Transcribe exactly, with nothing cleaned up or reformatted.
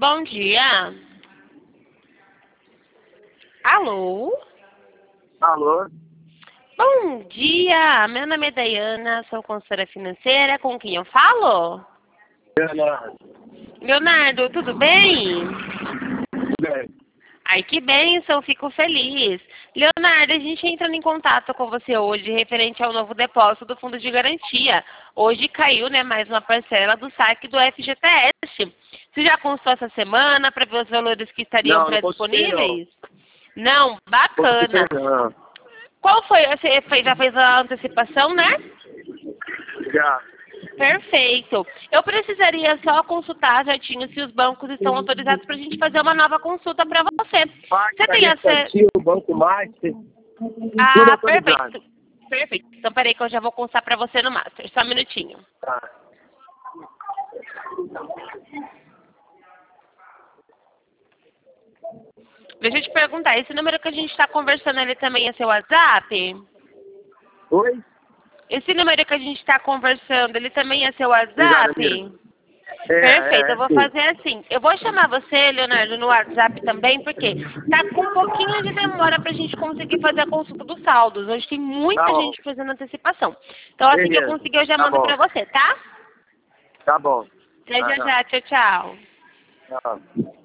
Bom dia. Alô? Alô? Bom dia, meu nome é Dayana, sou consultora financeira, com quem eu falo? Leonardo. Leonardo, tudo bem? Tudo bem? Ai, que bênção, fico feliz. Leonardo, a gente entrando em contato com você hoje referente ao novo depósito do Fundo de Garantia. Hoje caiu, né, mais uma parcela do saque do F G T S. Você já consultou essa semana para ver os valores que estariam Não, não consultei, pré-disponíveis? Não, bacana. Consultei, não. Qual foi? Você fez, já fez a antecipação, né? Já. Perfeito. Eu precisaria só consultar certinho se os bancos estão autorizados para a gente fazer uma nova consulta para você. Você Pacta, tem acesso? Restativo, Banco Master, tudo Ah, autorizado. perfeito. Perfeito. Então, peraí que eu já vou constar para você no Master. Só um minutinho. Tá. Deixa eu te perguntar, esse número que a gente está conversando, ele também é seu WhatsApp? Oi? Esse número que a gente está conversando, ele também é seu Obrigado, WhatsApp? amigo. É, Perfeito, é, eu vou sim. fazer assim. Eu vou chamar você, Leonardo, no WhatsApp também, porque tá com um pouquinho de demora pra gente conseguir fazer a consulta dos saldos. Hoje tem Tá muita bom. gente fazendo antecipação. Então, assim que eu Beleza. conseguir, eu já Tá mando bom. pra você, tá? Tá bom. Até Ah, já já, tchau, tchau. não. Tchau.